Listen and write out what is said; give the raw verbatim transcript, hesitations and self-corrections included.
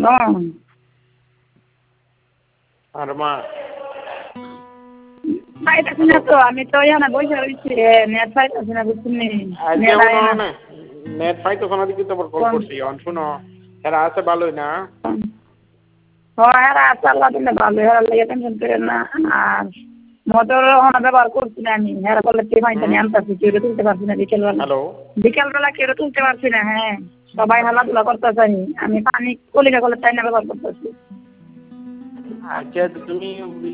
আর মা পাইতাছি না তো, আমি তো এখানে বসে রয়েছি, নেট পাইতাছি না, বুঝছেন নি? নেট আয় না। নেট পাইতো কোনো দিকে তো কল করছি, অন শুনো এরা আছে ভালোই না? হ্যাঁ এরা আছে, আল্লাহ দিলে ভালো, এরা লেগে টেনশন করেন না। আর মোটর ওখানে ব্যবহার করছি না আমি, এরা বলে কে পানি টানি আনতাছি, কেউ তুলতে পারছি না বিকেলবেলা। হ্যালো, বিকেলবেলা কেউ তুলতে পারছি না। হ্যাঁ সবাই হালাধুলা করতেছে, আমি পানি কলিকা কলের টাইনা ব্যবহার করতেছি। আচ্ছা তুমি